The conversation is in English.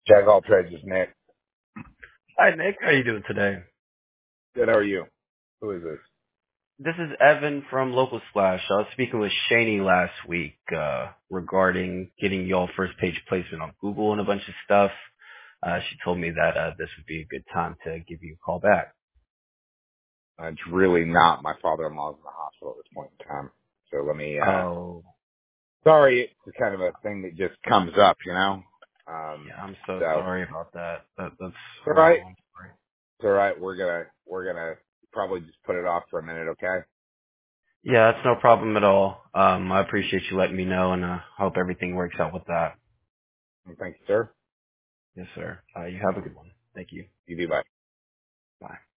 Jack all trades is Nick. Hi, Nick. How are you doing today? Good, how are you? Who is this? This is Evan from Local Splash. I was speaking with Shani last week regarding getting y'all first page placement on Google and a bunch of stuff. She told me that this would be a good time to give you a call back. It's really not. My father-in-law's in the hospital at this point in time. So let me, Oh, sorry, it's kind of a thing that just comes up, you know? yeah. I'm so So, sorry about that. That's it's alright. horrible. I'm sorry. It's alright. We're gonna probably just put it off for a minute, okay? Yeah, that's no problem at all. I appreciate you letting me know, and hope everything works out with that. Thank you, sir. Yes, sir. You have a good one. Thank you. You do, bye. Bye.